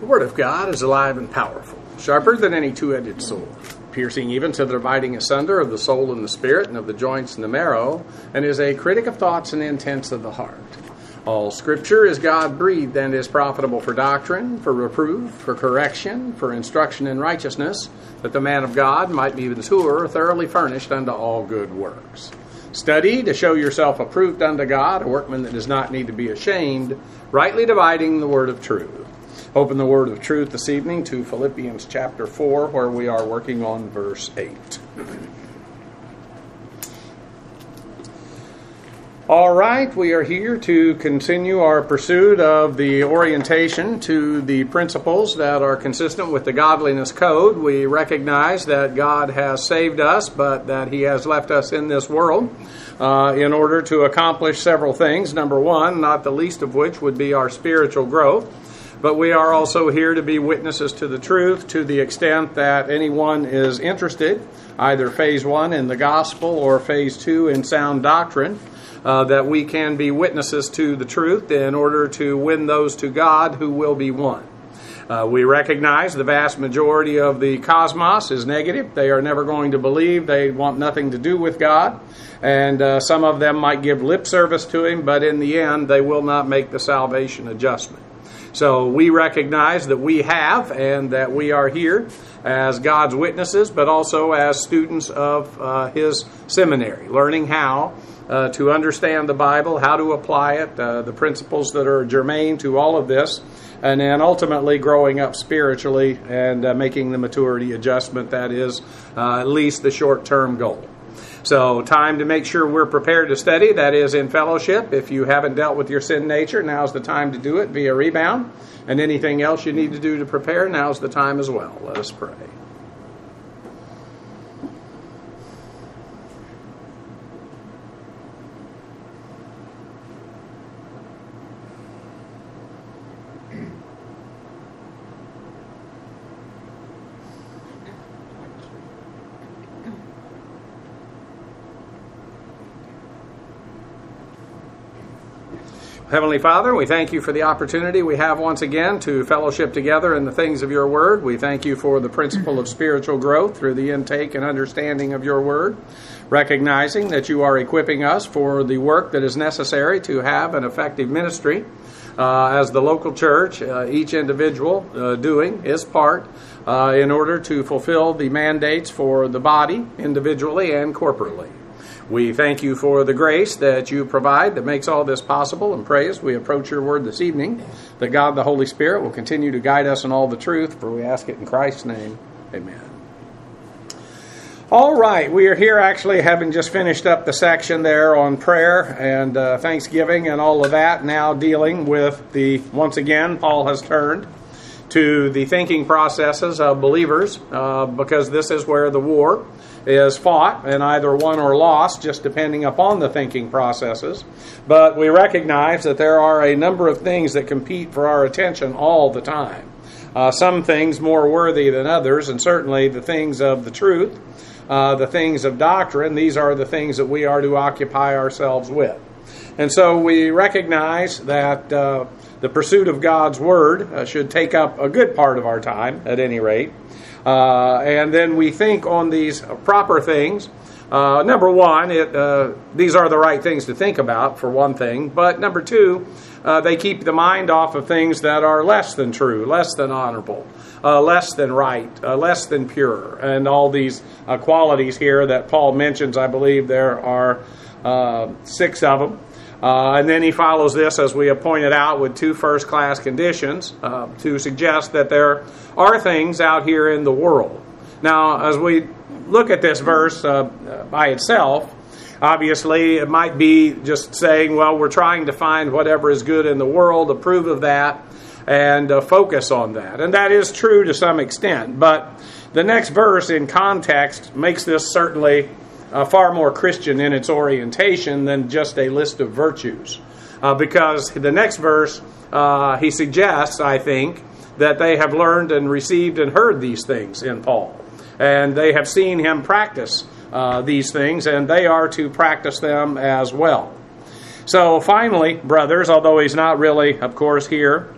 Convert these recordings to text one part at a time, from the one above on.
The Word of God is alive and powerful, sharper than any two-edged sword, piercing even to the dividing asunder of the soul and the spirit, and of the joints and the marrow, and is a critic of thoughts and intents of the heart. All Scripture is God-breathed and is profitable for doctrine, for reproof, for correction, for instruction in righteousness, that the man of God might be mature, thoroughly furnished unto all good works. Study to show yourself approved unto God, a workman that does not need to be ashamed, rightly dividing the word of truth. Open the word of truth this evening to Philippians chapter 4, where we are working on verse 8. All right, we are here to continue our pursuit of the orientation to the principles that are consistent with the Godliness Code. We recognize that God has saved us, but that He has left us in this world in order to accomplish several things. Number one, not the least of which would be our spiritual growth. But we are also here to be witnesses to the truth to the extent that anyone is interested, either phase 1 in the gospel or phase 2 in sound doctrine, that we can be witnesses to the truth in order to win those to God who will be won. We recognize the vast majority of the cosmos is negative. They are never going to believe. They want nothing to do with God. And some of them might give lip service to Him, but in the end, they will not make the salvation adjustment. So we recognize that we have and that we are here as God's witnesses, but also as students of His seminary, learning how to understand the Bible, how to apply it, the principles that are germane to all of this, and then ultimately growing up spiritually and making the maturity adjustment that is at least the short-term goal. So time to make sure we're prepared to study, that is in fellowship. If you haven't dealt with your sin nature, now's the time to do it via rebound. And anything else you need to do to prepare, now's the time as well. Let us pray. Heavenly Father, we thank You for the opportunity we have once again to fellowship together in the things of Your Word. We thank You for the principle of spiritual growth through the intake and understanding of Your Word, recognizing that You are equipping us for the work that is necessary to have an effective ministry as the local church, each individual doing his part in order to fulfill the mandates for the body individually and corporately. We thank You for the grace that You provide that makes all this possible, and pray as we approach Your Word this evening that God the Holy Spirit will continue to guide us in all the truth, for we ask it in Christ's name. Amen. All right, we are here actually having just finished up the section there on prayer and thanksgiving and all of that, now dealing with once again, Paul has turned to the thinking processes of believers because this is where the war is fought and either won or lost, just depending upon the thinking processes. But we recognize that there are a number of things that compete for our attention all the time. Some things more worthy than others, and certainly the things of the truth, the things of doctrine, these are the things that we are to occupy ourselves with. And so we recognize that the pursuit of God's Word should take up a good part of our time, at any rate. And then we think on these proper things. Number one, these are the right things to think about, for one thing. But number two, they keep the mind off of things that are less than true, less than honorable, less than right, less than pure. And all these qualities here that Paul mentions, I believe there are 6 of them. And then he follows this, as we have pointed out, with 2 first-class conditions to suggest that there are things out here in the world. Now, as we look at this verse by itself, obviously it might be just saying, well, we're trying to find whatever is good in the world, approve of that, and focus on that. And that is true to some extent. But the next verse in context makes this certainly far more Christian in its orientation than just a list of virtues. Because the next verse, he suggests, I think, that they have learned and received and heard these things in Paul. And they have seen him practice these things, and they are to practice them as well. So finally, brothers, although he's not really, of course, here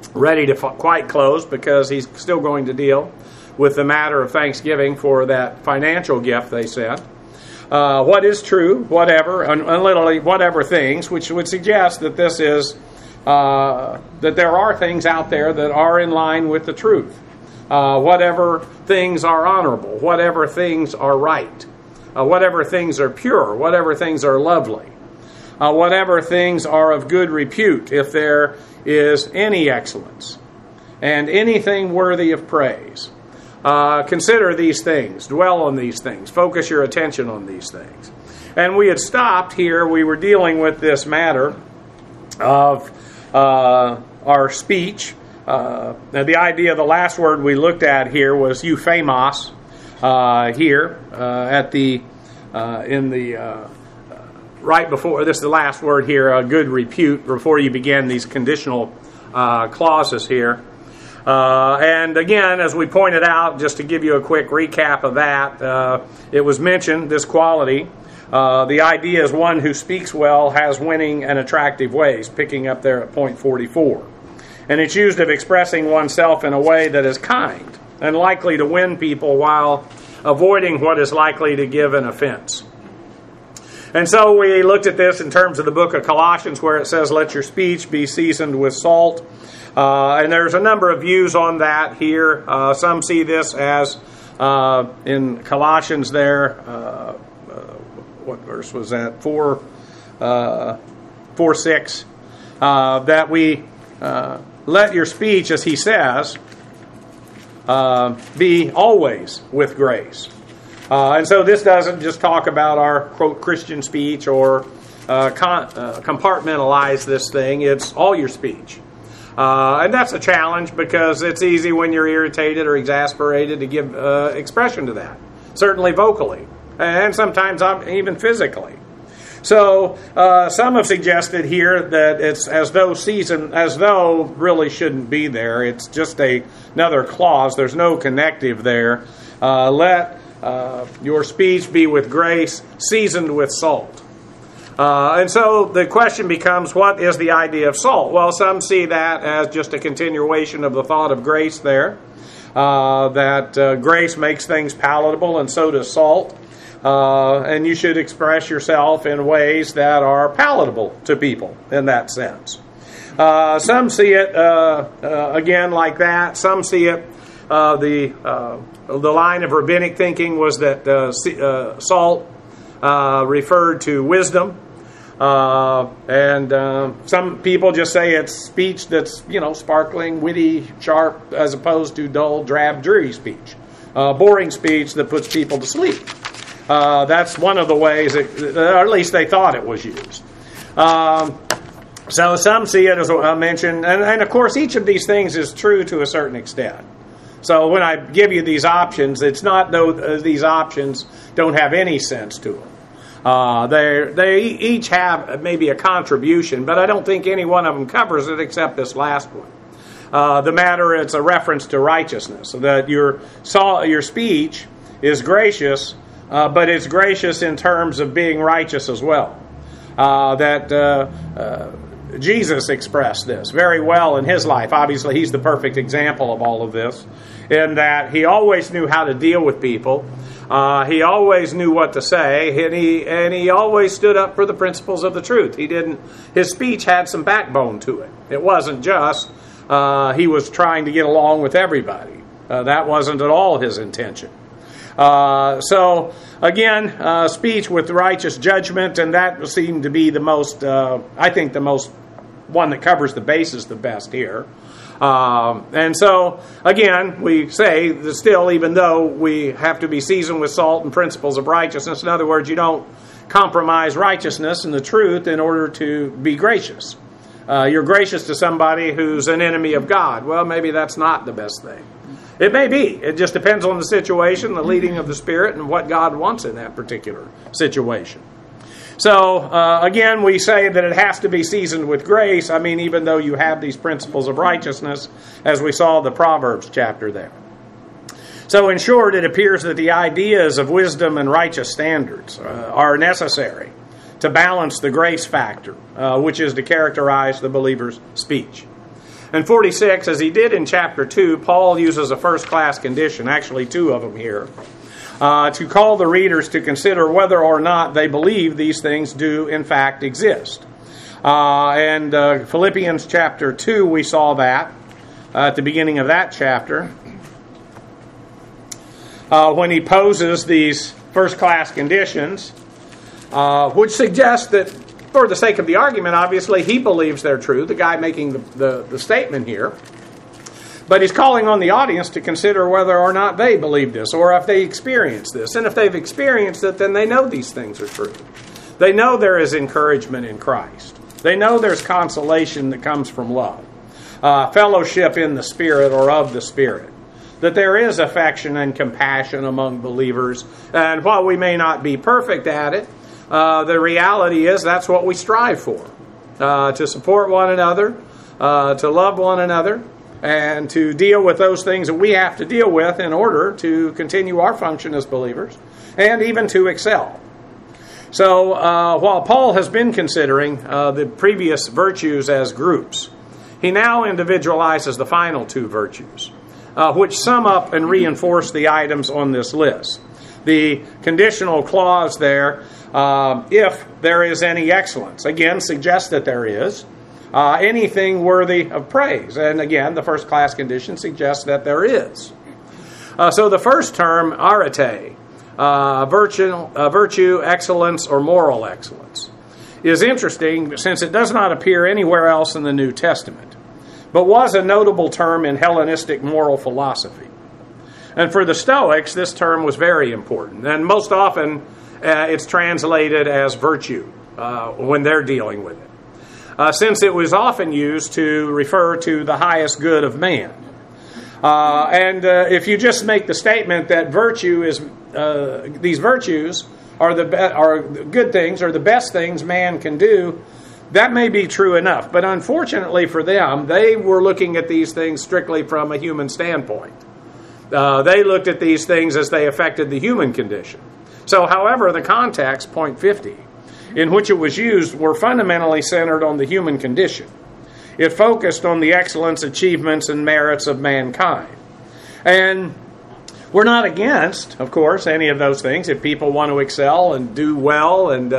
ready to quite close because he's still going to deal with the matter of thanksgiving for that financial gift they sent. What is true, whatever, and literally whatever things, which would suggest that this is, that there are things out there that are in line with the truth. Whatever things are honorable, whatever things are right, whatever things are pure, whatever things are lovely, whatever things are of good repute, if there is any excellence, and anything worthy of praise. Consider these things, dwell on these things, focus your attention on these things. And we had stopped here, we were dealing with this matter of our speech. Now the idea, the last word we looked at here was euphemos, here at the in the right before this is the last word here, a good repute, before you begin these conditional clauses here. And again, as we pointed out, just to give you a quick recap of that, it was mentioned, this quality. The idea is one who speaks well has winning and attractive ways, picking up there at point 44. And it's used of expressing oneself in a way that is kind and likely to win people while avoiding what is likely to give an offense. And so we looked at this in terms of the book of Colossians, where it says, let your speech be seasoned with salt. And there's a number of views on that here. Some see this as, in Colossians there, what verse was that? 4:6, that we let your speech, as he says, be always with grace. And so this doesn't just talk about our, quote, Christian speech or compartmentalize this thing. It's all your speech. And that's a challenge because it's easy when you're irritated or exasperated to give expression to that, certainly vocally, and sometimes even physically. So some have suggested here that it's as though really shouldn't be there. It's just another clause. There's no connective there. Let your speech be with grace, seasoned with salt. And so the question becomes, what is the idea of salt? Well, some see that as just a continuation of the thought of grace there, that grace makes things palatable, and so does salt. And you should express yourself in ways that are palatable to people in that sense. Some see it, again, like that. Some see it, the line of rabbinic thinking was that salt referred to wisdom. And some people just say it's speech that's, sparkling, witty, sharp, as opposed to dull, drab, dreary speech. Boring speech that puts people to sleep. That's one of the ways, or at least they thought it was used. So some see it, as I mentioned, and of course each of these things is true to a certain extent. So when I give you these options, it's not though these options don't have any sense to them. They each have maybe a contribution, but I don't think any one of them covers it except this last one. The matter, it's a reference to righteousness, so that your speech is gracious, but it's gracious in terms of being righteous as well. Jesus expressed this very well in his life. Obviously, he's the perfect example of all of this, in that he always knew how to deal with people. He always knew what to say, and he always stood up for the principles of the truth. His speech had some backbone to it. It wasn't just he was trying to get along with everybody. That wasn't at all his intention. So again, speech with righteous judgment, and that seemed to be the most, I think, the most one that covers the bases the best here. And so, again, we say that still, even though we have to be seasoned with salt and principles of righteousness, in other words, you don't compromise righteousness and the truth in order to be gracious. You're gracious to somebody who's an enemy of God. Well, maybe that's not the best thing. It may be. It just depends on the situation, the leading of the Spirit, and what God wants in that particular situation. So, again, we say that it has to be seasoned with grace. I mean, even though you have these principles of righteousness, as we saw the Proverbs chapter there. So, in short, it appears that the ideas of wisdom and righteous standards are necessary to balance the grace factor, which is to characterize the believer's speech. And 46, as he did in chapter 2, Paul uses a first-class condition, actually two of them here, to call the readers to consider whether or not they believe these things do in fact exist. And Philippians chapter 2, we saw that at the beginning of that chapter, when he poses these first-class conditions, which suggests that, for the sake of the argument, obviously, he believes they're true, the guy making the statement here. But he's calling on the audience to consider whether or not they believe this, or if they experience this. And if they've experienced it, then they know these things are true. They know there is encouragement in Christ. They know there's consolation that comes from love, fellowship in the Spirit or of the Spirit, that there is affection and compassion among believers. And while we may not be perfect at it, the reality is that's what we strive for, to support one another, to love one another, and to deal with those things that we have to deal with in order to continue our function as believers, and even to excel. So while Paul has been considering the previous virtues as groups, he now individualizes the final two virtues, which sum up and reinforce the items on this list. The conditional clause there, if there is any excellence, again, suggests that there is. Anything worthy of praise. And again, the first class condition suggests that there is. So the first term, arete, virtue, excellence, or moral excellence, is interesting since it does not appear anywhere else in the New Testament, but was a notable term in Hellenistic moral philosophy. And for the Stoics, this term was very important. And most often, it's translated as virtue when they're dealing with it. Since it was often used to refer to the highest good of man. And if you just make the statement that virtue is, these virtues are good things, or the best things man can do, that may be true enough. But unfortunately for them, they were looking at these things strictly from a human standpoint. They looked at these things as they affected the human condition. So, however, the context, point 50, in which it was used, were fundamentally centered on the human condition. It focused on the excellence, achievements, and merits of mankind. And we're not against, of course, any of those things. If people want to excel and do well and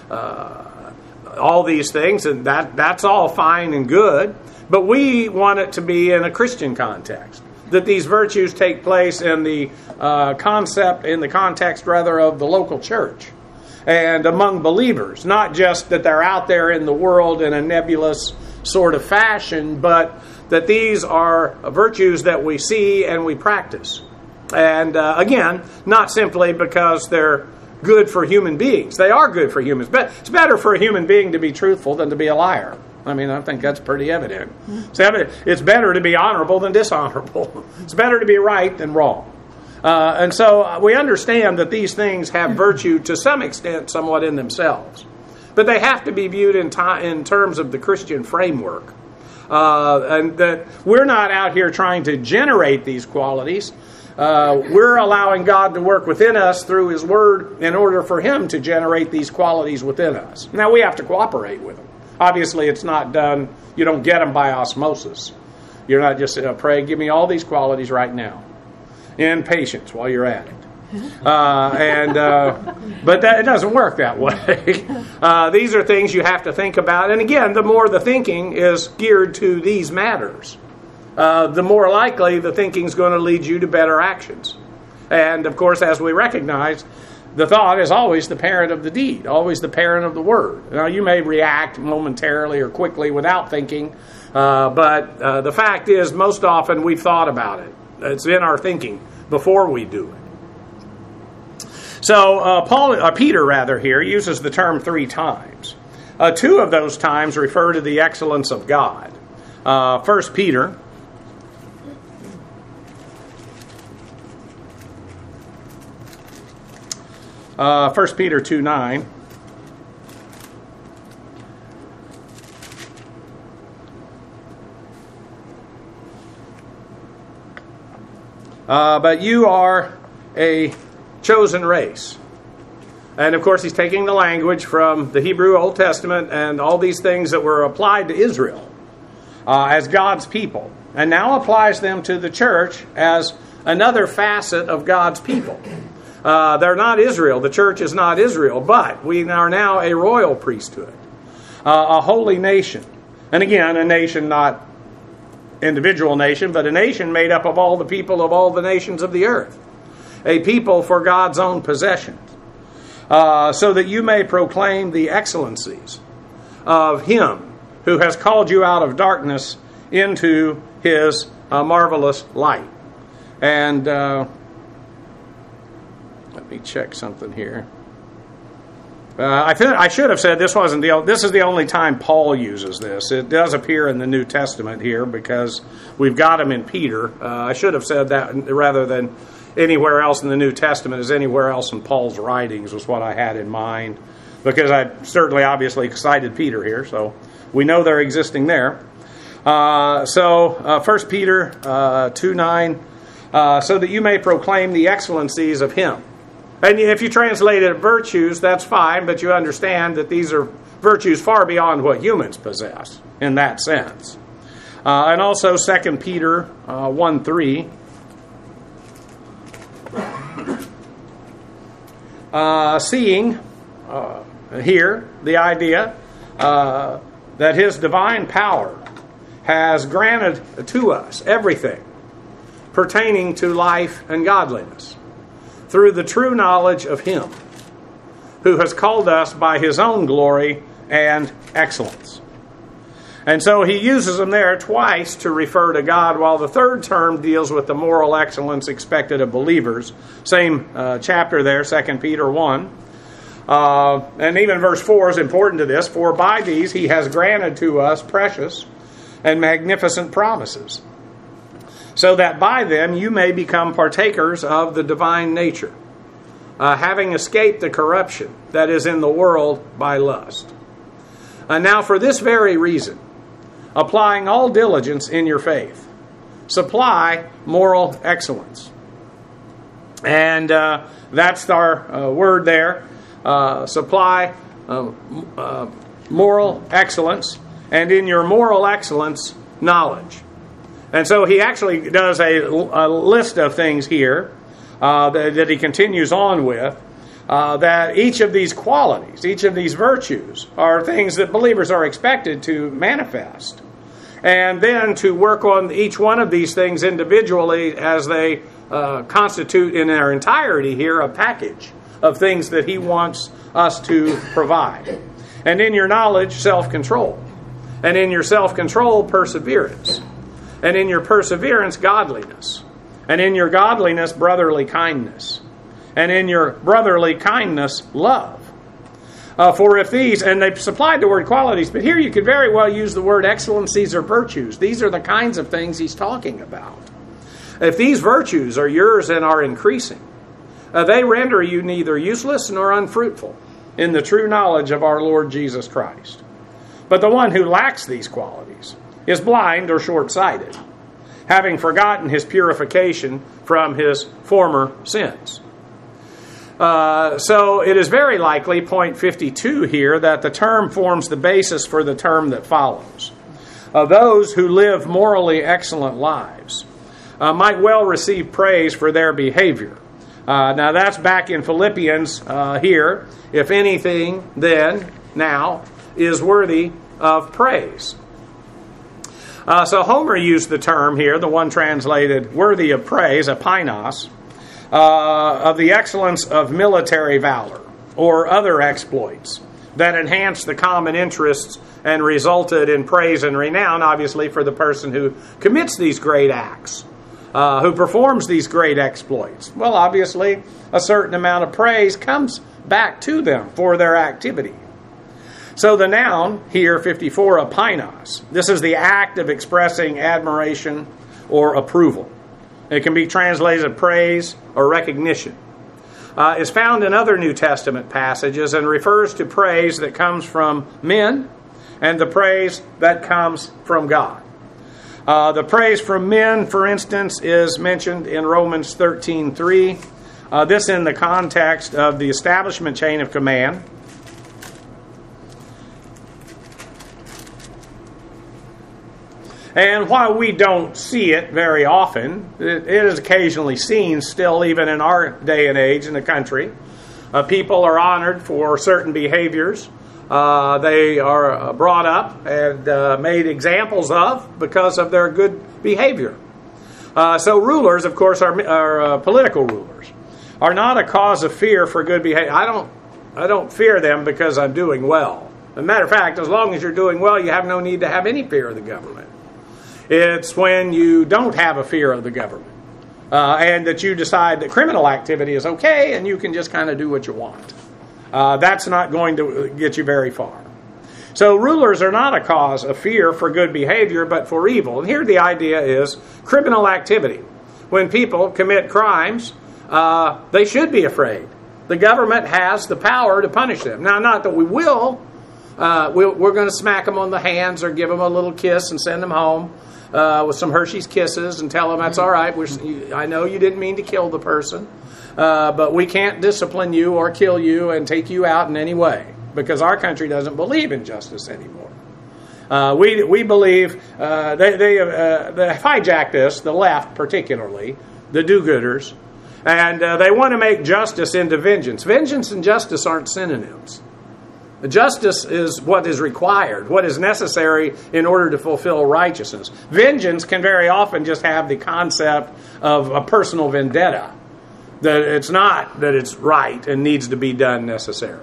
all these things, and that's all fine and good. But we want it to be in a Christian context, that these virtues take place in the context of the local church and among believers, not just that they're out there in the world in a nebulous sort of fashion, but that these are virtues that we see and we practice. And again, not simply because they're good for human beings. They are good for humans, but it's better for a human being to be truthful than to be a liar. I mean, I think that's pretty evident. It's better to be honorable than dishonorable. It's better to be right than wrong. And so we understand that these things have virtue to some extent somewhat in themselves. But they have to be viewed in terms of the Christian framework. And that we're not out here trying to generate these qualities. We're allowing God to work within us through His Word in order for Him to generate these qualities within us. Now, we have to cooperate with Him. Obviously, it's not done, you don't get them by osmosis. You're not just, pray, give me all these qualities right now. And patience while you're at it. But it doesn't work that way. These are things you have to think about. And again, the more the thinking is geared to these matters, the more likely the thinking is going to lead you to better actions. And of course, as we recognize, the thought is always the parent of the deed, always the parent of the word. Now, you may react momentarily or quickly without thinking, but the fact is, most often we've thought about it. It's in our thinking before we do it. So Peter here uses the term 3 times. 2 of those times refer to the excellence of God. 1 Peter 2:9. But you are a chosen race. And of course, he's taking the language from the Hebrew Old Testament and all these things that were applied to Israel. as God's people, and now applies them to the church as another facet of God's people. They're not Israel. The church is not Israel, but we are now a royal priesthood, a holy nation. And again, a nation, not individual nation, but a nation made up of all the people of all the nations of the earth. A people for God's own possession. So that you may proclaim the excellencies of Him who has called you out of darkness into His marvelous light. And let me check something here. I should have said this is the only time Paul uses this. It does appear in the New Testament here because we've got him in Peter. I should have said that rather than anywhere else in the New Testament is anywhere else in Paul's writings was what I had in mind, because I certainly obviously cited Peter here, so we know they're existing there. 1 Peter 2:9, so that you may proclaim the excellencies of Him. And if you translate it virtues, that's fine, but you understand that these are virtues far beyond what humans possess in that sense. And also 2 Peter 1:3. Seeing here the idea that His divine power has granted to us everything pertaining to life and godliness through the true knowledge of Him who has called us by His own glory and excellence. And so he uses them there twice to refer to God, while the third term deals with the moral excellence expected of believers. Same chapter there, 2 Peter 1. And even verse 4 is important to this. For by these He has granted to us precious and magnificent promises, so that by them you may become partakers of the divine nature, having escaped the corruption that is in the world by lust. And now for this very reason, applying all diligence in your faith, supply moral excellence. And that's our word there. Supply moral excellence, and in your moral excellence, knowledge. And so he actually does a list of things here that he continues on with, that each of these qualities, each of these virtues, are things that believers are expected to manifest. And then to work on each one of these things individually as they constitute in their entirety here a package of things that he wants us to provide. And in your knowledge, self-control. And in your self-control, perseverance. And in your perseverance, godliness. And in your godliness, brotherly kindness. And in your brotherly kindness, love. For if these, and they've supplied the word qualities, but here you could very well use the word excellencies or virtues. These are the kinds of things he's talking about. If these virtues are yours and are increasing, they render you neither useless nor unfruitful in the true knowledge of our Lord Jesus Christ. But the one who lacks these qualities is blind or short-sighted, having forgotten his purification from his former sins. So it is very likely, point 52 here, that the term forms the basis for the term that follows. Those who live morally excellent lives might well receive praise for their behavior. Now that's back in Philippians here. If anything, then, now, is worthy of praise. So Homer used the term here, the one translated worthy of praise, apainos, of the excellence of military valor or other exploits that enhanced the common interests and resulted in praise and renown, obviously, for the person who commits these great acts, who performs these great exploits. Well, obviously, a certain amount of praise comes back to them for their activity. So the noun here, 54, apainos, this is the act of expressing admiration or approval. It can be translated praise or recognition. Is found in other New Testament passages and refers to praise that comes from men and the praise that comes from God. The praise from men, for instance, is mentioned in Romans 13:3. This in the context of the establishment chain of command. And while we don't see it very often, it is occasionally seen still, even in our day and age in the country. People are honored for certain behaviors. They are brought up and made examples of because of their good behavior. So rulers, of course, are political rulers, are not a cause of fear for good behavior. I don't fear them because I'm doing well. As a matter of fact, as long as you're doing well, you have no need to have any fear of the government. It's when you don't have a fear of the government and that you decide that criminal activity is okay and you can just kind of do what you want. That's not going to get you very far. So rulers are not a cause of fear for good behavior, but for evil. And here the idea is criminal activity. When people commit crimes, they should be afraid. The government has the power to punish them. Now, not that we will. We're going to smack them on the hands or give them a little kiss and send them home with some Hershey's Kisses and tell them that's all right. I know you didn't mean to kill the person, but we can't discipline you or kill you and take you out in any way because our country doesn't believe in justice anymore. We believe they hijacked this, the left particularly, the do-gooders, and they want to make justice into vengeance. Vengeance and justice aren't synonyms. Justice is what is required, what is necessary in order to fulfill righteousness. Vengeance can very often just have the concept of a personal vendetta. That it's not that it's right and needs to be done necessarily.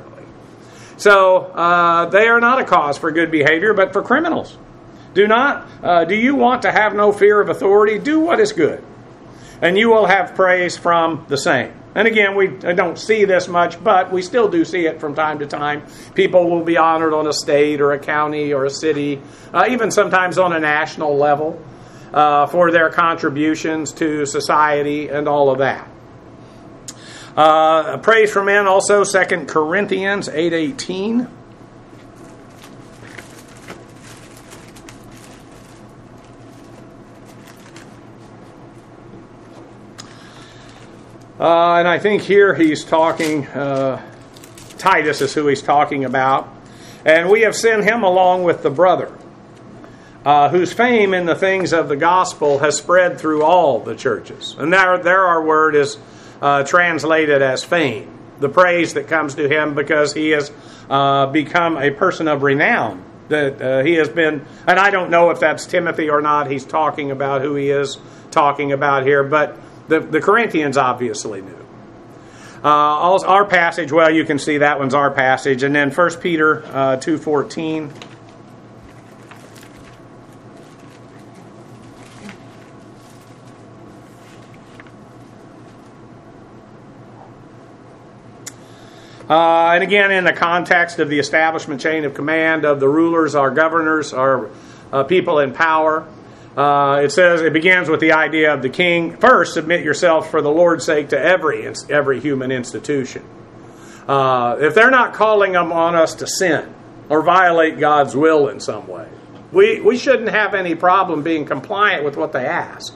So they are not a cause for good behavior, but for criminals. Do you want to have no fear of authority? Do what is good, and you will have praise from the same. And again, we don't see this much, but we still do see it from time to time. People will be honored on a state or a county or a city, even sometimes on a national level, for their contributions to society and all of that. Praise for men also, 2 Corinthians 8:18. And I think here he's talking, Titus is who he's talking about. And we have sent him along with the brother, whose fame in the things of the gospel has spread through all the churches. And there our word is translated as fame, the praise that comes to him because he has become a person of renown. That he has been, and I don't know if that's Timothy or not, he's talking about who he is talking about here, but the Corinthians obviously knew. Our passage, well, you can see that one's our passage. And then 1 Peter 2:14. And again, in the context of the establishment chain of command of the rulers, our governors, our people in power, it begins with the idea of the king. First, submit yourself for the Lord's sake to every human institution. If they're not calling them on us to sin or violate God's will in some way, we shouldn't have any problem being compliant with what they ask.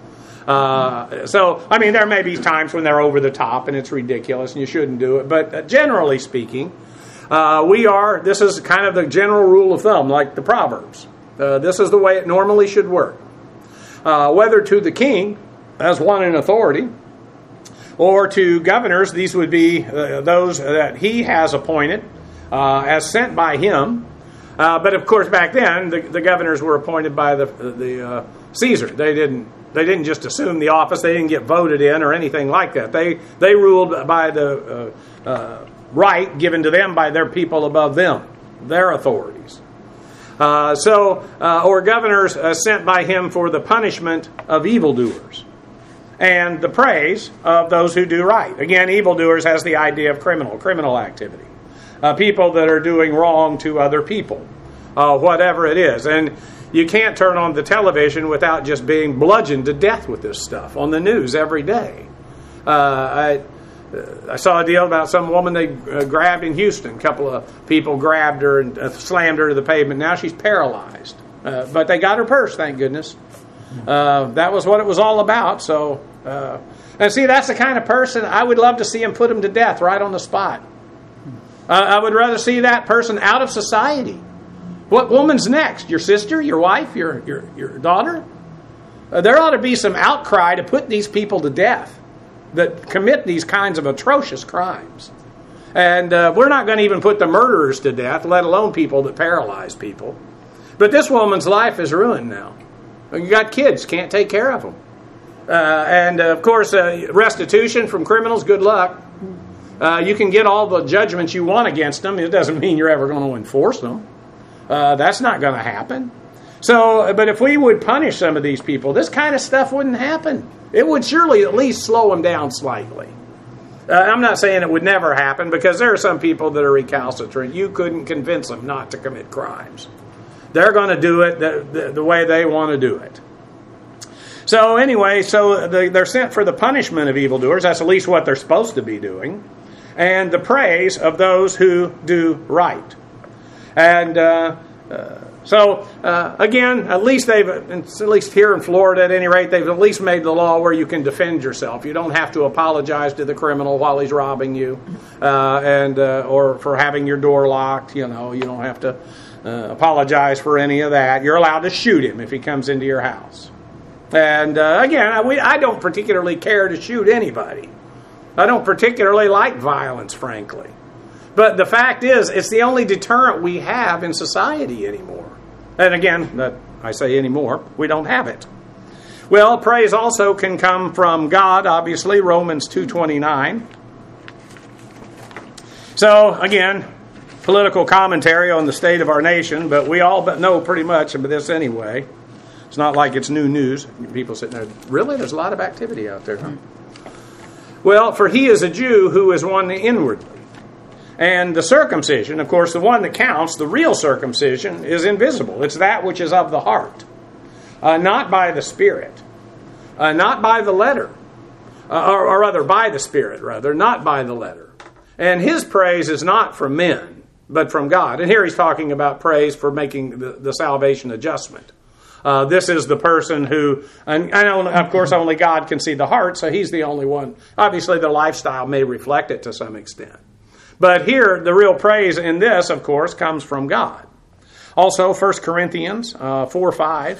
There may be times when they're over the top and it's ridiculous and you shouldn't do it. But generally speaking, this is kind of the general rule of thumb, like the Proverbs. This is the way it normally should work. Whether to the king, as one in authority, or to governors, these would be those that he has appointed as sent by him. But of course, back then, the governors were appointed by the Caesar. They didn't just assume the office. They didn't get voted in or anything like that. They ruled by the right given to them by their people above them, their authorities. Or governors sent by him for the punishment of evildoers and the praise of those who do right. Again, evildoers has the idea of criminal activity. People that are doing wrong to other people, whatever it is. And you can't turn on the television without just being bludgeoned to death with this stuff on the news every day. I saw a deal about some woman they grabbed in Houston. A couple of people grabbed her and slammed her to the pavement. Now she's paralyzed. But they got her purse, thank goodness. That was what it was all about. So, and see, that's the kind of person I would love to see him put him to death right on the spot. I would rather see that person out of society What woman's next? Your sister? Your wife? Your daughter? There ought to be some outcry to put these people to death that commit these kinds of atrocious crimes. And we're not going to even put the murderers to death, let alone people that paralyze people. But this woman's life is ruined now. You got kids, can't take care of them. And of course, restitution from criminals, good luck. You can get all the judgments you want against them. It doesn't mean you're ever going to enforce them. That's not going to happen. So, but if we would punish some of these people, this kind of stuff wouldn't happen. It would surely at least slow them down slightly. I'm not saying it would never happen, because there are some people that are recalcitrant. You couldn't convince them not to commit crimes. They're going to do it the way they want to do it. So anyway, they're sent for the punishment of evildoers. That's at least what they're supposed to be doing. And the praise of those who do right. And again, at least here in Florida, at any rate, they've at least made the law where you can defend yourself. You don't have to apologize to the criminal while he's robbing you, or for having your door locked. You don't have to apologize for any of that. You're allowed to shoot him if he comes into your house. And again, I don't particularly care to shoot anybody. I don't particularly like violence, frankly. But the fact is, it's the only deterrent we have in society anymore. And again, I say anymore, we don't have it. Well, praise also can come from God, obviously, Romans 2:29. So, again, political commentary on the state of our nation, but we all know pretty much of this anyway. It's not like it's new news. People sitting there, really? There's a lot of activity out there, huh? Well, for he is a Jew who is one inwardly. And the circumcision, of course, the one that counts, the real circumcision, is invisible. It's that which is of the heart, not by the Spirit, not by the letter, or rather by the Spirit, rather, not by the letter. And his praise is not from men, but from God. And here he's talking about praise for making the salvation adjustment. This is the person who, and of course only God can see the heart, so he's the only one. Obviously the lifestyle may reflect it to some extent. But here, the real praise in this, of course, comes from God. Also, 1 Corinthians 4:5.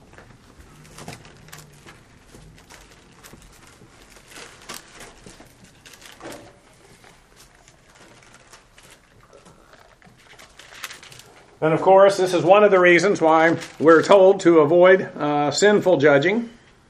And of course, this is one of the reasons why we're told to avoid sinful judging.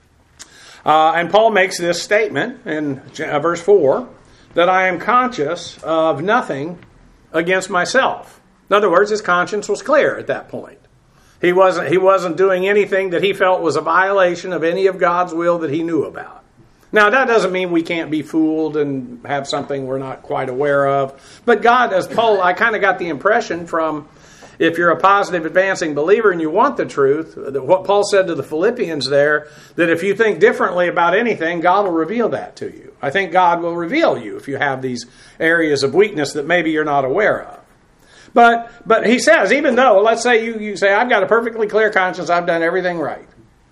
And Paul makes this statement in verse 4, that I am conscious of nothing against myself. In other words, his conscience was clear at that point. He wasn't doing anything that he felt was a violation of any of God's will that he knew about. Now, that doesn't mean we can't be fooled and have something we're not quite aware of. But God, as Paul, I kind of got the impression from, if you're a positive, advancing believer and you want the truth, what Paul said to the Philippians there, that if you think differently about anything, God will reveal that to you. I think God will reveal you if you have these areas of weakness that maybe you're not aware of. But he says, even though, let's say you say, I've got a perfectly clear conscience, I've done everything right.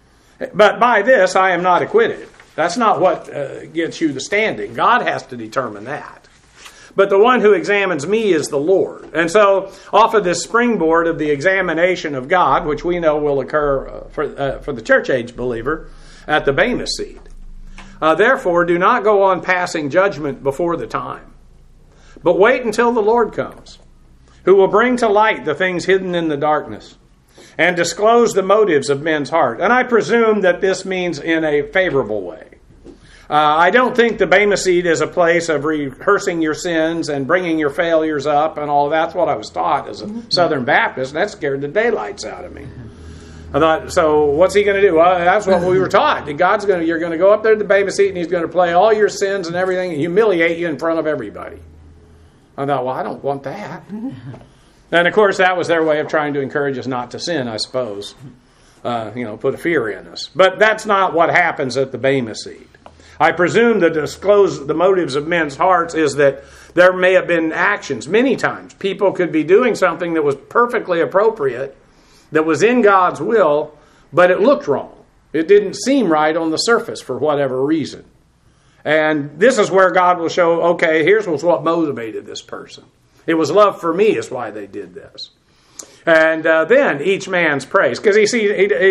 But by this, I am not acquitted. That's not what gets you the standing. God has to determine that. But the one who examines me is the Lord. And so, off of this springboard of the examination of God, which we know will occur for the church age believer at the Bema seat. Therefore, do not go on passing judgment before the time, but wait until the Lord comes, who will bring to light the things hidden in the darkness and disclose the motives of men's heart. And I presume that this means in a favorable way. I don't think the Bema seat is a place of rehearsing your sins and bringing your failures up and all of that. That's what I was taught as a Southern Baptist, and that scared the daylights out of me. I thought, so what's he going to do? Well, that's what we were taught. You're going to go up there to the Bema seat and he's going to play all your sins and everything and humiliate you in front of everybody. I thought, well, I don't want that. And of course, that was their way of trying to encourage us not to sin, I suppose. Put a fear in us. But that's not what happens at the Bema seat. I presume to disclose the motives of men's hearts is that there may have been actions. Many times, people could be doing something that was perfectly appropriate, that was in God's will, but it looked wrong. It didn't seem right on the surface for whatever reason. And this is where God will show, okay, here's what motivated this person. It was love for me is why they did this. And then each man's praise. Because if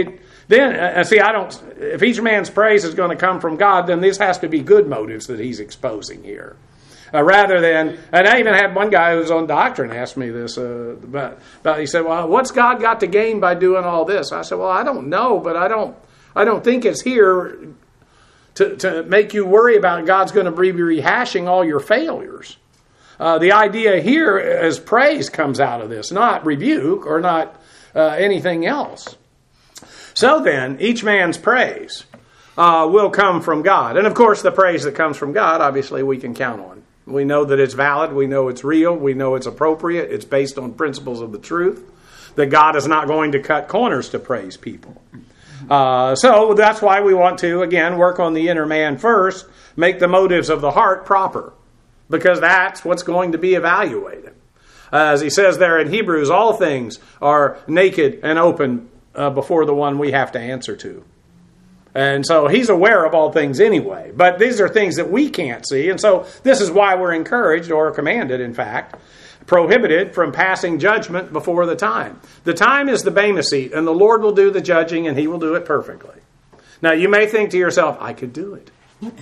each man's praise is going to come from God, then this has to be good motives that he's exposing here. Rather than, and I even had one guy who was on doctrine ask me this, about he said, well, what's God got to gain by doing all this? I said, well, I don't know, but I don't think it's here to make you worry about God's going to be rehashing all your failures. The idea here is praise comes out of this, not rebuke or not anything else. So then, each man's praise will come from God. And of course, the praise that comes from God, obviously, we can count on. We know that it's valid. We know it's real. We know it's appropriate. It's based on principles of the truth. That God is not going to cut corners to praise people. So that's why we want to, again, work on the inner man first. Make the motives of the heart proper. Because that's what's going to be evaluated. As he says there in Hebrews, all things are naked and open before the one we have to answer to. And so he's aware of all things anyway. But these are things that we can't see. And so this is why we're encouraged, or commanded, in fact, prohibited from passing judgment before the time. The time is the Bema seat, and the Lord will do the judging, and he will do it perfectly. Now, you may think to yourself, I could do it.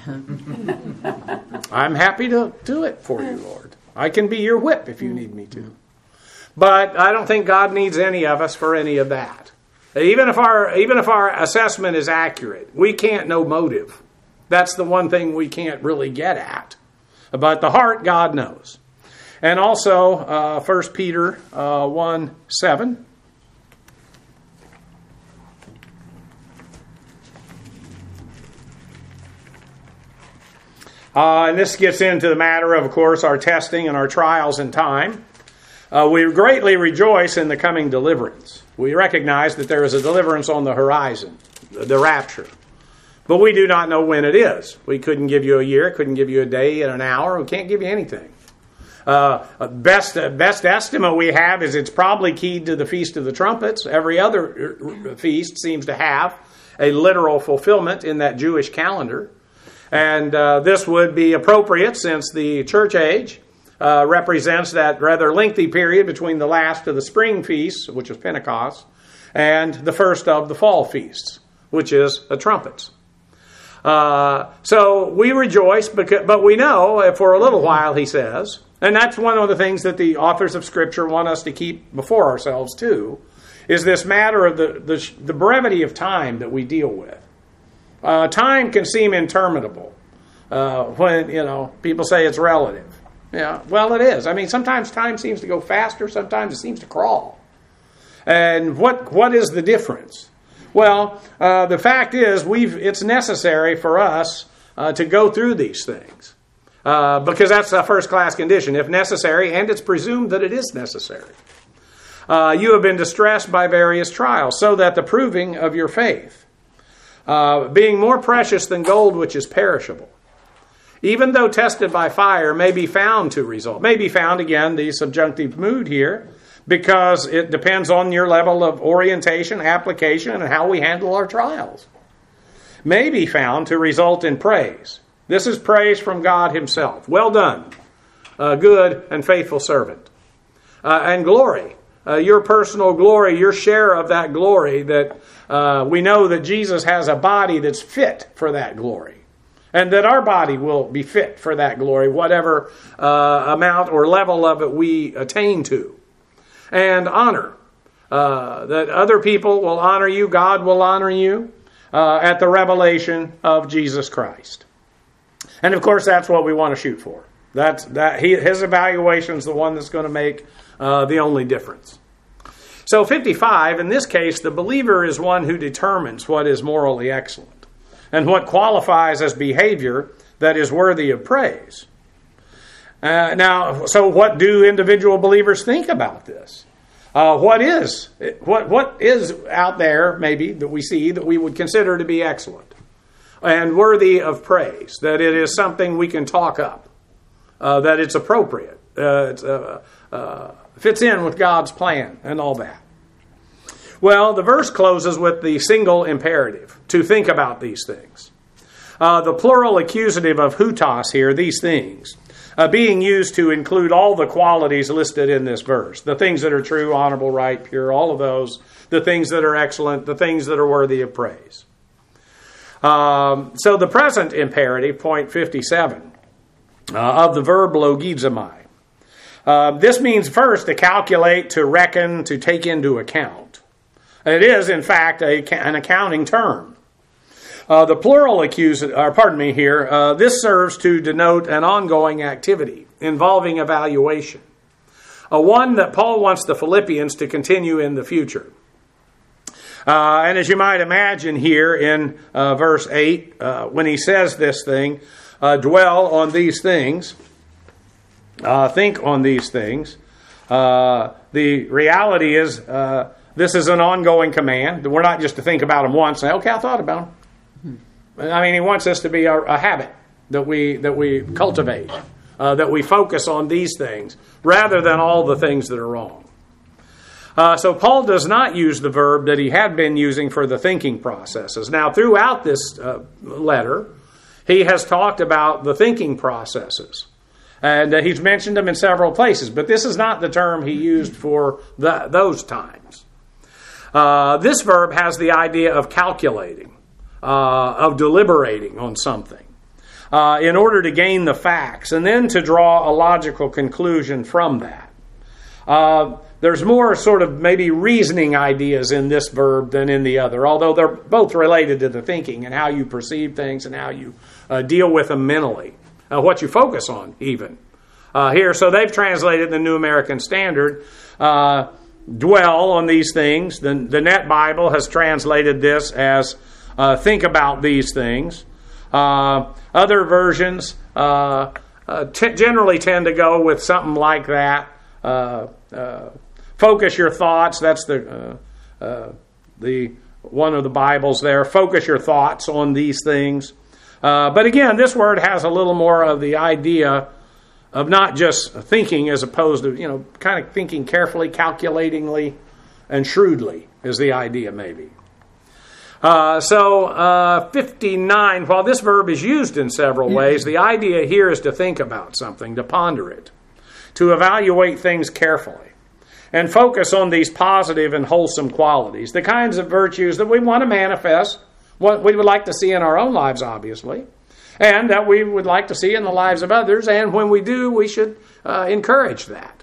I'm happy to do it for you, Lord. I can be your whip if you need me to. But I don't think God needs any of us for any of that. Even if our assessment is accurate, we can't know motive. That's the one thing we can't really get at. But the heart, God knows. And also, 1 Peter 1:7. And this gets into the matter of course, our testing and our trials in time. We greatly rejoice in the coming deliverance. We recognize that there is a deliverance on the horizon, the rapture. But we do not know when it is. We couldn't give you a year, couldn't give you a day and an hour. We can't give you anything. Best estimate we have is it's probably keyed to the Feast of the Trumpets. Every other feast seems to have a literal fulfillment in that Jewish calendar. And this would be appropriate since the church age represents that rather lengthy period between the last of the spring feasts, which is Pentecost, and the first of the fall feasts, which is the trumpets. So we rejoice, but we know for a little while, he says, and that's one of the things that the authors of Scripture want us to keep before ourselves too, is this matter of the brevity of time that we deal with. Time can seem interminable when, people say it's relative. Yeah, well, it is. I mean, sometimes time seems to go faster, sometimes it seems to crawl. And what is the difference? Well, the fact is, it's necessary for us to go through these things. Because that's a first-class condition, if necessary, and it's presumed that it is necessary. You have been distressed by various trials, so that the proving of your faith, being more precious than gold which is perishable, even though tested by fire, may be found to result. May be found, again, the subjunctive mood here, because it depends on your level of orientation, application, and how we handle our trials. May be found to result in praise. This is praise from God himself. Well done, good and faithful servant. And glory, your personal glory, your share of that glory, that we know that Jesus has a body that's fit for that glory. And that our body will be fit for that glory, whatever amount or level of it we attain to. And honor. That other people will honor you, God will honor you at the revelation of Jesus Christ. And of course, that's what we want to shoot for. His evaluation is the one that's going to make the only difference. So 55, in this case, the believer is one who determines what is morally excellent and what qualifies as behavior that is worthy of praise. Now, so what do individual believers think about this? What is out there, maybe, that we see that we would consider to be excellent and worthy of praise, that it is something we can talk up, that it's appropriate, fits in with God's plan and all that? Well, the verse closes with the single imperative, to think about these things. The plural accusative of hutos here, these things, being used to include all the qualities listed in this verse. The things that are true, honorable, right, pure, all of those. The things that are excellent, the things that are worthy of praise. So the present imperative, point 57, of the verb logizomai. This means first to calculate, to reckon, to take into account. It is, in fact, an accounting term. The plural this serves to denote an ongoing activity involving evaluation. One that Paul wants the Philippians to continue in the future. And as you might imagine here in verse 8, when he says this thing, dwell on these things, think on these things, the reality is this is an ongoing command. We're not just to think about them once and say, okay, I thought about them. I mean, he wants this to be a habit that we cultivate, that we focus on these things rather than all the things that are wrong. So Paul does not use the verb that he had been using for the thinking processes. Now, throughout this letter, he has talked about the thinking processes. And he's mentioned them in several places, but this is not the term he used for those times. This verb has the idea of calculating, of deliberating on something, in order to gain the facts, and then to draw a logical conclusion from that. There's more sort of maybe reasoning ideas in this verb than in the other, although they're both related to the thinking and how you perceive things and how you deal with them mentally, what you focus on even. Here, so they've translated the New American Standard, dwell on these things. The Net Bible has translated this as think about these things. Other versions generally tend to go with something like that. Focus your thoughts. That's the one of the Bibles there. Focus your thoughts on these things. But again, this word has a little more of the idea of not just thinking as opposed to, kind of thinking carefully, calculatingly, and shrewdly is the idea maybe. So 59, while this verb is used in several ways, the idea here is to think about something, to ponder it, to evaluate things carefully, and focus on these positive and wholesome qualities, the kinds of virtues that we want to manifest, what we would like to see in our own lives, obviously, and that we would like to see in the lives of others, and when we do, we should encourage that.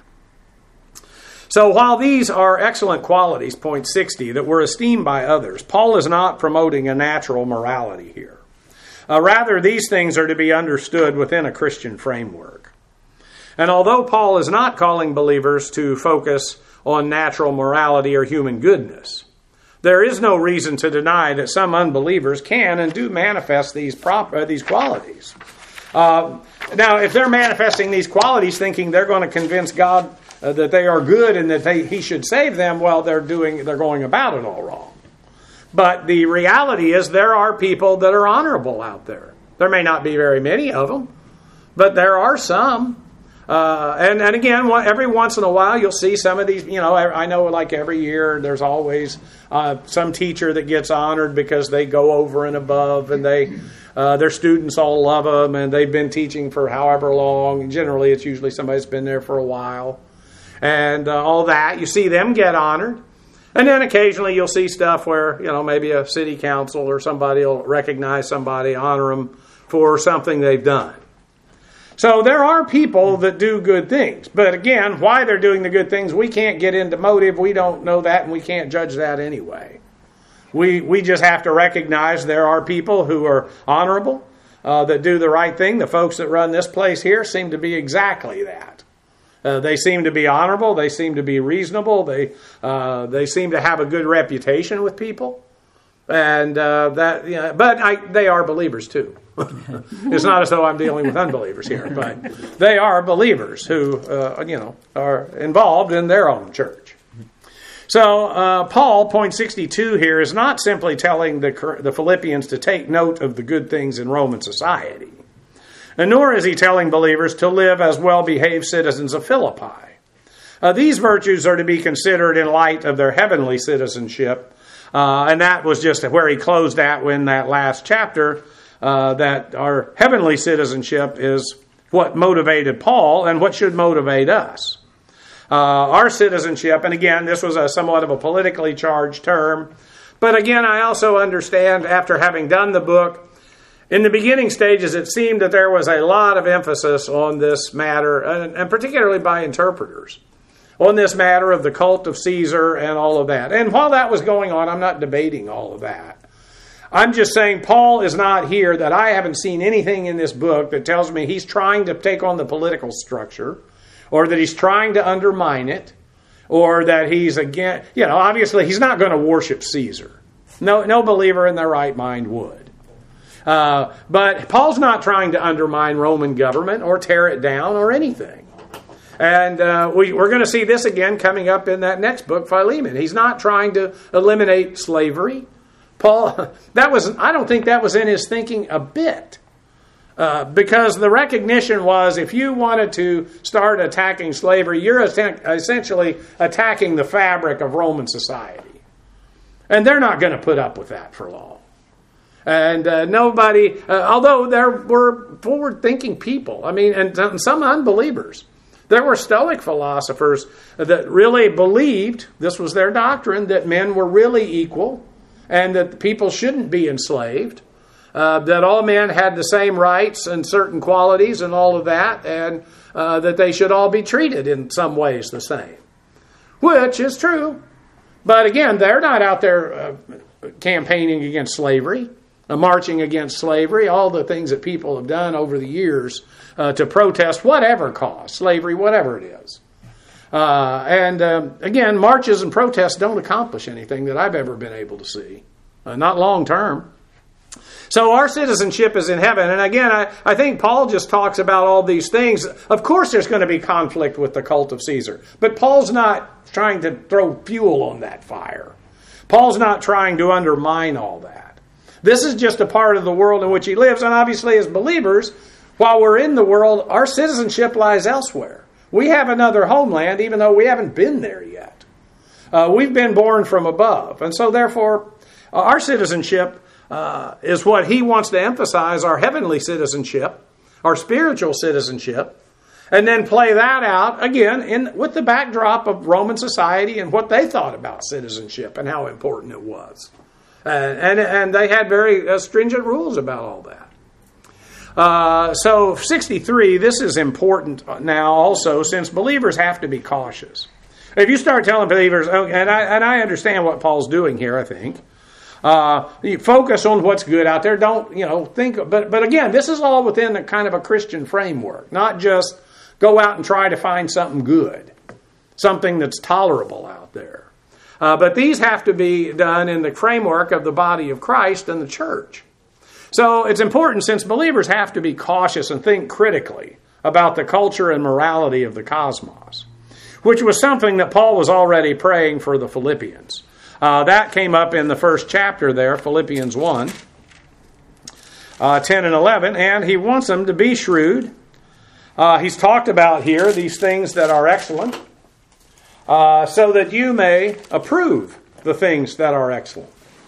So while these are excellent qualities, point 60, that were esteemed by others, Paul is not promoting a natural morality here. Rather, these things are to be understood within a Christian framework. And although Paul is not calling believers to focus on natural morality or human goodness, there is no reason to deny that some unbelievers can and do manifest these qualities. Now, if they're manifesting these qualities thinking they're going to convince God that they are good and that He should save them, well, they're going about it all wrong. But the reality is there are people that are honorable out there. There may not be very many of them, but there are some. And again, every once in a while you'll see some of these, I know like every year there's always some teacher that gets honored because they go over and above and their students all love them and they've been teaching for however long. Generally it's usually somebody that's been there for a while. And all that, you see them get honored. And then occasionally you'll see stuff where, maybe a city council or somebody will recognize somebody, honor them for something they've done. So there are people that do good things. But again, why they're doing the good things, we can't get into motive. We don't know that, and we can't judge that anyway. We just have to recognize there are people who are honorable, that do the right thing. The folks that run this place here seem to be exactly that. They seem to be honorable. They seem to be reasonable. They seem to have a good reputation with people. And they are believers too. It's not as though I'm dealing with unbelievers here, but they are believers who, are involved in their own church. So Paul, point 62 here, is not simply telling the Philippians to take note of the good things in Roman society, and nor is he telling believers to live as well-behaved citizens of Philippi. These virtues are to be considered in light of their heavenly citizenship, and that was just where he closed at in that last chapter, that our heavenly citizenship is what motivated Paul and what should motivate us. Our citizenship, and again, this was somewhat of a politically charged term, but again, I also understand after having done the book, in the beginning stages, it seemed that there was a lot of emphasis on this matter, and particularly by interpreters, on this matter of the cult of Caesar and all of that. And while that was going on, I'm not debating all of that. I'm just saying Paul is not here, that I haven't seen anything in this book that tells me he's trying to take on the political structure, or that he's trying to undermine it, or that he's again, obviously he's not going to worship Caesar. No believer in their right mind would. But Paul's not trying to undermine Roman government or tear it down or anything. And we're going to see this again coming up in that next book, Philemon. He's not trying to eliminate slavery. Paul, I don't think that was in his thinking a bit. Because the recognition was, if you wanted to start attacking slavery, you're essentially attacking the fabric of Roman society. And they're not going to put up with that for long. And nobody, although there were forward-thinking people, and some unbelievers. There were Stoic philosophers that really believed, this was their doctrine, that men were really equal and that people shouldn't be enslaved. That all men had the same rights and certain qualities and all of that, and that they should all be treated in some ways the same. Which is true. But again, they're not out there campaigning against slavery, marching against slavery, all the things that people have done over the years to protest whatever cause, slavery, whatever it is. Again, marches and protests don't accomplish anything that I've ever been able to see. Not long term. So our citizenship is in heaven. And again, I think Paul just talks about all these things. Of course there's going to be conflict with the cult of Caesar. But Paul's not trying to throw fuel on that fire. Paul's not trying to undermine all that. This is just a part of the world in which he lives. And obviously as believers, while we're in the world, our citizenship lies elsewhere. We have another homeland, even though we haven't been there yet. We've been born from above. And so therefore, our citizenship is what he wants to emphasize, our heavenly citizenship, our spiritual citizenship, and then play that out, again, with the backdrop of Roman society and what they thought about citizenship and how important it was. And they had very stringent rules about all that. So 63, this is important now also, since believers have to be cautious. If you start telling believers, and I understand what Paul's doing here, I think, you focus on what's good out there. Don't, think, but again, this is all within a kind of a Christian framework, not just go out and try to find something good, something that's tolerable out there. But these have to be done in the framework of the body of Christ and the church. So it's important, since believers have to be cautious and think critically about the culture and morality of the cosmos, which was something that Paul was already praying for the Philippians. That came up in the first chapter there, Philippians 1, 10 and 11, and he wants them to be shrewd. He's talked about here these things that are excellent, so that you may approve the things that are excellent.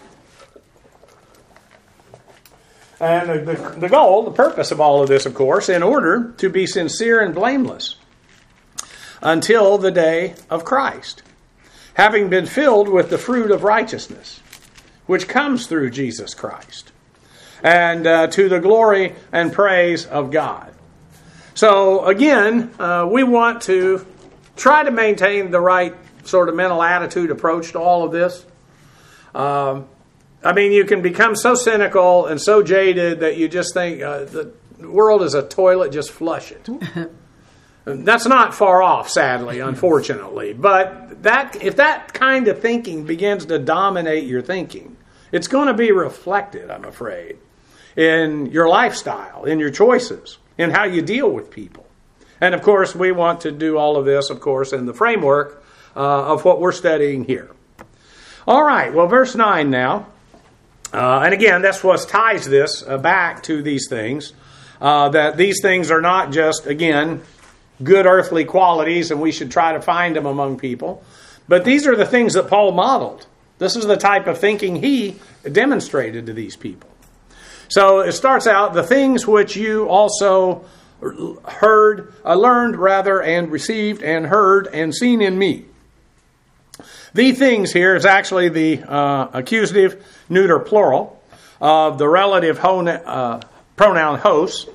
And the goal, the purpose of all of this, of course, in order to be sincere and blameless until the day of Christ, having been filled with the fruit of righteousness, which comes through Jesus Christ, and to the glory and praise of God. So again, we want to try to maintain the right sort of mental attitude approach to all of this. You can become so cynical and so jaded that you just think the world is a toilet, just flush it. That's not far off, sadly, unfortunately. But if that kind of thinking begins to dominate your thinking, it's going to be reflected, I'm afraid, in your lifestyle, in your choices, in how you deal with people. And, of course, we want to do all of this, of course, in the framework of what we're studying here. All right, well, verse 9 now. And again, that's what ties this back to these things. That these things are not just, again, good earthly qualities and we should try to find them among people. But these are the things that Paul modeled. This is the type of thinking he demonstrated to these people. So it starts out, the things which you also learned rather, and received and heard and seen in me. The things here is actually the accusative neuter plural of the relative pronoun hos.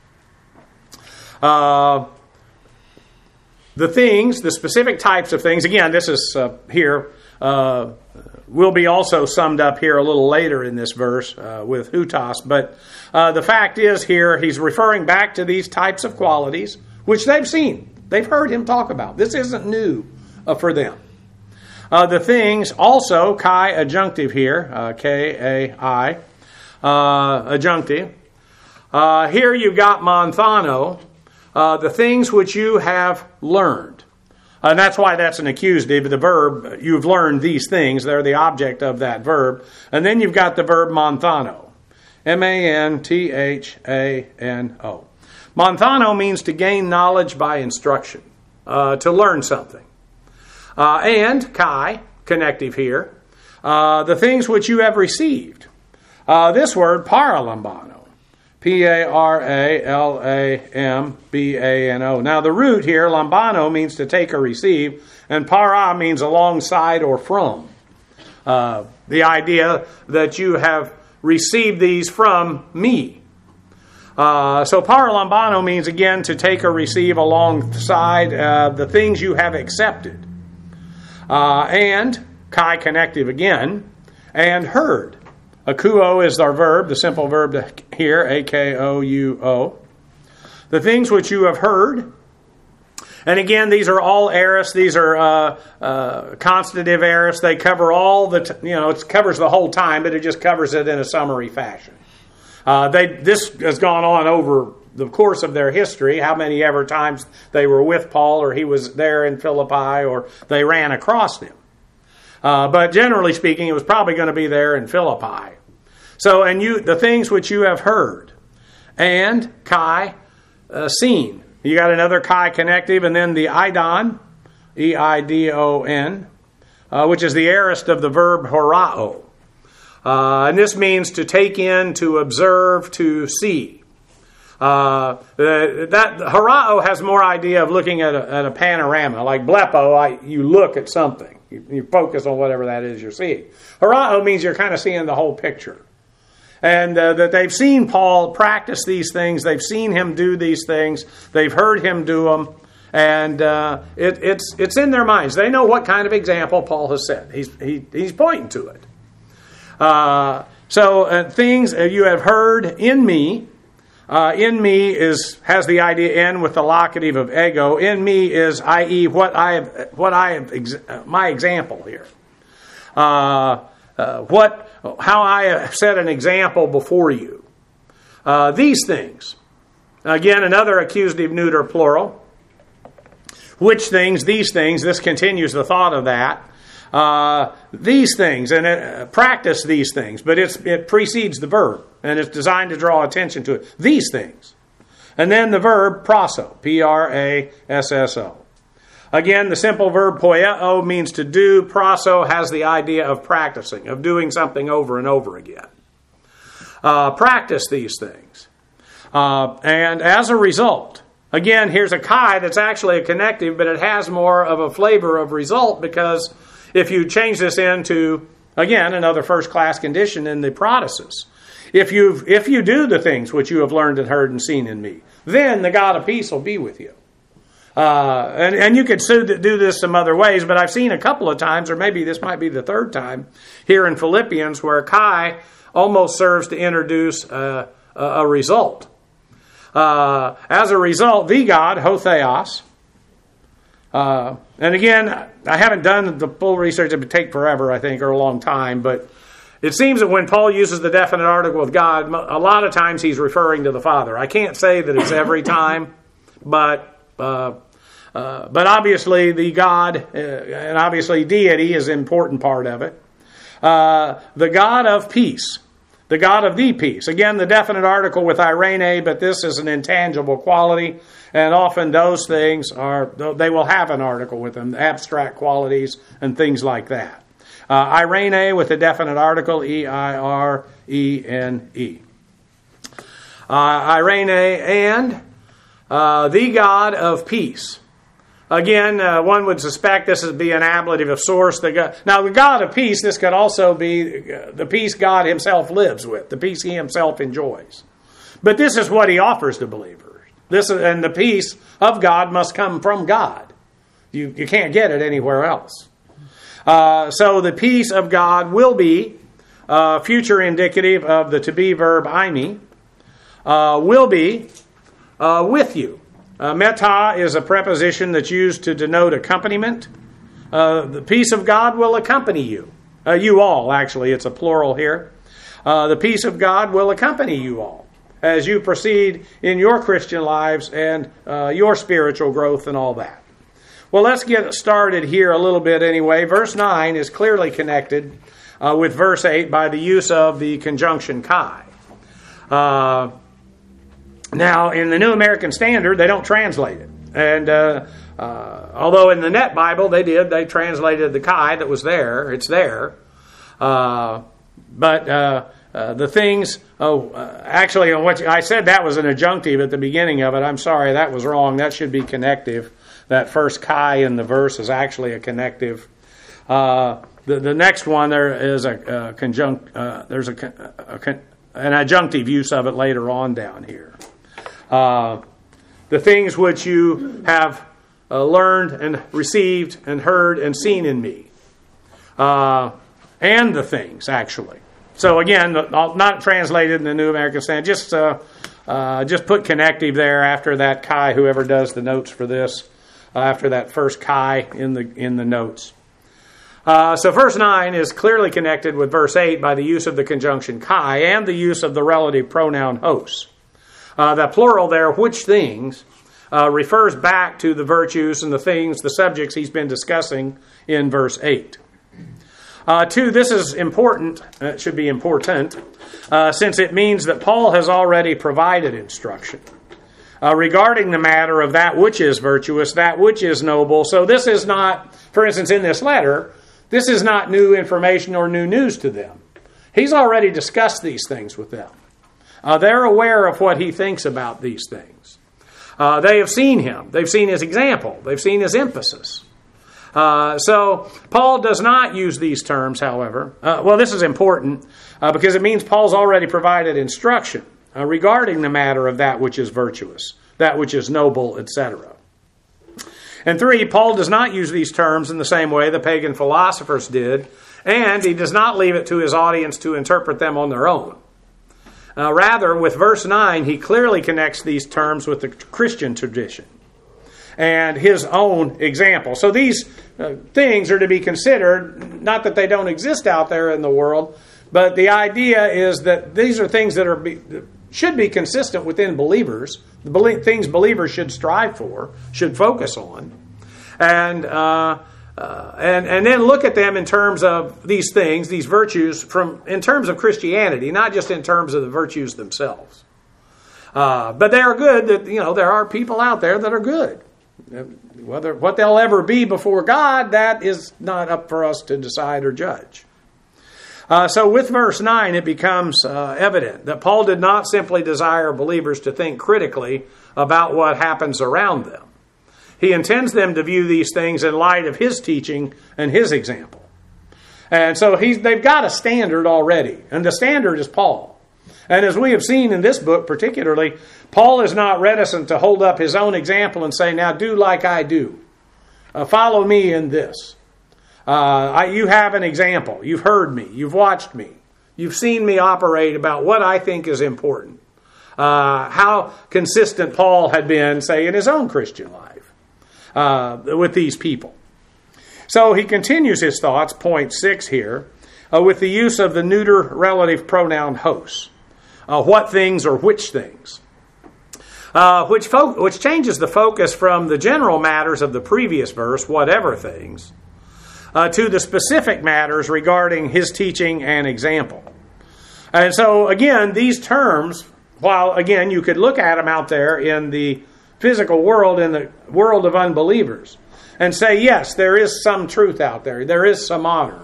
The things, the specific types of things, again, this is here, will be also summed up here a little later in this verse with hutos. But the fact is here, he's referring back to these types of qualities, which they've seen. They've heard him talk about. This isn't new for them. The things, also, kai adjunctive here, K-A-I, adjunctive. Here you've got monthano, the things which you have learned. And that's why that's an accusative. The verb, you've learned these things. They're the object of that verb. And then you've got the verb monthano. M-A-N-T-H-A-N-O. Monthano means to gain knowledge by instruction, to learn something. And kai, connective here, the things which you have received. This word, paralambano. P-A-R-A-L-A-M-B-A-N-O. Now the root here, lambano, means to take or receive, and para means alongside or from. The idea that you have received these from me. So paralambano means, again, to take or receive alongside the things you have accepted. And kai connective again, and heard. Akuo is our verb, the simple verb here, A-K-O-U-O. The things which you have heard. And again, these are all aorist. These are constitutive aorist. They cover all the, it covers the whole time, but it just covers it in a summary fashion. This has gone on over the course of their history, how many ever times they were with Paul, or he was there in Philippi, or they ran across him. But generally speaking, it was probably going to be there in Philippi. So, and the things which you have heard, and kai, seen. You got another kai connective, and then the eidon, E-I-D-O-N, which is the aorist of the verb horao. And this means to take in, to observe, to see. That horao has more idea of looking at a panorama, like blepo. You look at something, you focus on whatever that is you're seeing. Horao means you're kind of seeing the whole picture, and that they've seen Paul practice these things, they've seen him do these things, they've heard him do them, and it's in their minds. They know what kind of example Paul has set. He's pointing to it. So things you have heard in me. In me has the idea in with the locative of ego. In me is, i.e., my example here. How I have set an example before you. These things. Again, another accusative neuter plural. Which things? These things. This continues the thought of that. These things, and practice these things, but it precedes the verb, and it's designed to draw attention to it. These things. And then the verb prasso, P-R-A-S-S-O. Again, the simple verb poieo means to do. Prasso has the idea of practicing, of doing something over and over again. Practice these things. And as a result, again, here's a kai that's actually a connective, but it has more of a flavor of result, because if you change this into, again, another first-class condition in the protasis, if you do the things which you have learned and heard and seen in me, then the God of peace will be with you. And you could do this some other ways, but I've seen a couple of times, or maybe this might be the third time, here in Philippians, where kai almost serves to introduce a result. As a result, the God, ho theos. And again, I haven't done the full research. It would take forever, I think, or a long time. But it seems that when Paul uses the definite article with God, a lot of times he's referring to the Father. I can't say that it's every time, but obviously the God, and obviously deity is an important part of it. The God of peace. The God of the peace. Again, the definite article with irene, but this is an intangible quality, and often those things they will have an article with them, abstract qualities and things like that. Irene with a definite article, E-I-R-E-N-E. Irene and the God of peace. Again, one would suspect this would be an ablative of source. Now, the God of peace, this could also be the peace God himself lives with, the peace he himself enjoys. But this is what he offers to believers. And the peace of God must come from God. You can't get it anywhere else. So the peace of God will be future indicative of the to-be verb eimi, will be with you. Meta is a preposition that's used to denote accompaniment. The peace of God will accompany you. You all, actually, it's a plural here. The peace of God will accompany you all as you proceed in your Christian lives and your spiritual growth and all that. Well, let's get started here a little bit anyway. Verse 9 is clearly connected with verse 8 by the use of the conjunction kai. Now, in the New American Standard, they don't translate it. And although in the Net Bible they did, they translated the kai that was there. It's there. But the things, actually, on what I said that was an adjunctive at the beginning of it. I'm sorry, that was wrong. That should be connective. That first kai in the verse is actually a connective. The next one, there is a conjunct. There's an adjunctive use of it later on down here. The things which you have learned and received and heard and seen in me, and the things actually. So again, not translated in the New American Standard. Just put connective there after that kai. Whoever does the notes for this, after that first kai in the notes. So verse 9 is clearly connected with verse 8 by the use of the conjunction kai and the use of the relative pronoun hos. The plural there, which things, refers back to the virtues and the things, the subjects he's been discussing in verse 8. 2, this is important, it should be important, since it means that Paul has already provided instruction regarding the matter of that which is virtuous, that which is noble. So this is not, for instance, in this letter, this is not new information or new news to them. He's already discussed these things with them. They're aware of what he thinks about these things. They have seen him. They've seen his example. They've seen his emphasis. So Paul does not use these terms, however. This is important because it means Paul's already provided instruction regarding the matter of that which is virtuous, that which is noble, etc. And 3, Paul does not use these terms in the same way the pagan philosophers did, and he does not leave it to his audience to interpret them on their own. Rather, with verse 9, he clearly connects these terms with the Christian tradition and his own example. So these things are to be considered, not that they don't exist out there in the world, but the idea is that these are things that should be consistent within believers, the things believers should strive for, should focus on, and then look at them in terms of these things, these virtues, in terms of Christianity, not just in terms of the virtues themselves. But they are good. That there are people out there that are good. Whether what they'll ever be before God, that is not up for us to decide or judge. So with verse 9, it becomes evident that Paul did not simply desire believers to think critically about what happens around them. He intends them to view these things in light of his teaching and his example. And so they've got a standard already, and the standard is Paul. And as we have seen in this book particularly, Paul is not reticent to hold up his own example and say, now do like I do. Follow me in this. You have an example. You've heard me. You've watched me. You've seen me operate about what I think is important. How consistent Paul had been, say, in his own Christian life with these people. So he continues his thoughts, point 6 here, with the use of the neuter relative pronoun hos. What things or which things. Which changes the focus from the general matters of the previous verse, whatever things, to the specific matters regarding his teaching and example. And so, again, these terms, while, again, you could look at them out there in the physical world, in the world of unbelievers, and say, yes, there is some truth out there. There is some honor.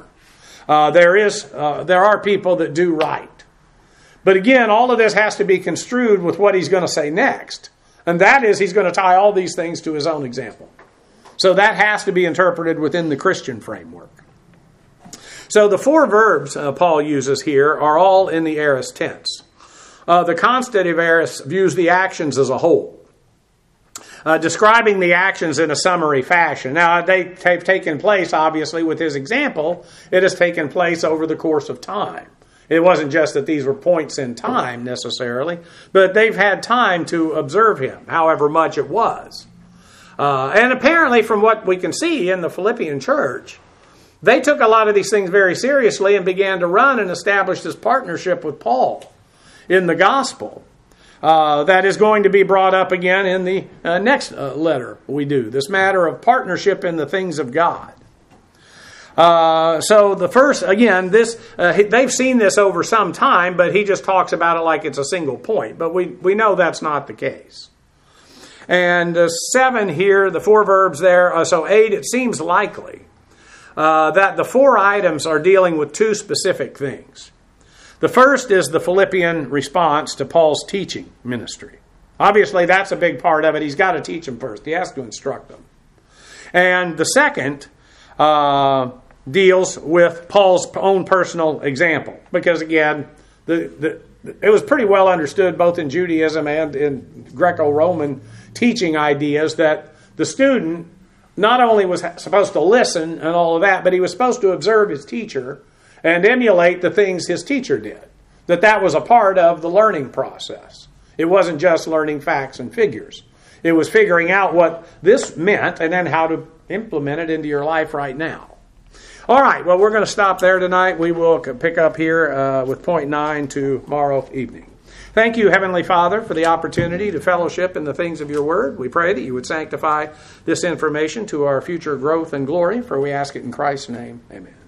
There are people that do right. But again, all of this has to be construed with what he's going to say next. And that is, he's going to tie all these things to his own example. So that has to be interpreted within the Christian framework. So the 4 verbs Paul uses here are all in the aorist tense. The constative aorist views the actions as a whole, describing the actions in a summary fashion. Now, they've taken place, obviously, with his example. It has taken place over the course of time. It wasn't just that these were points in time, necessarily, but they've had time to observe him, however much it was. And apparently, from what we can see in the Philippian church, they took a lot of these things very seriously and began to run and establish this partnership with Paul in the gospel. That is going to be brought up again in the next letter we do. This matter of partnership in the things of God. So the first, again, they've seen this over some time, but he just talks about it like it's a single point. But we know that's not the case. And 7 here, the 4 verbs there, so 8, it seems likely that the 4 items are dealing with 2 specific things. The first is the Philippian response to Paul's teaching ministry. Obviously, that's a big part of it. He's got to teach them first. He has to instruct them. And the second deals with Paul's own personal example. Because, again, it was pretty well understood both in Judaism and in Greco-Roman teaching ideas that the student not only was supposed to listen and all of that, but he was supposed to observe his teacher and emulate the things his teacher did. That was a part of the learning process. It wasn't just learning facts and figures. It was figuring out what this meant and then how to implement it into your life right now. All right, well, we're going to stop there tonight. We will pick up here with point 9 tomorrow evening. Thank you, Heavenly Father, for the opportunity to fellowship in the things of your word. We pray that you would sanctify this information to our future growth and glory, for we ask it in Christ's name. Amen.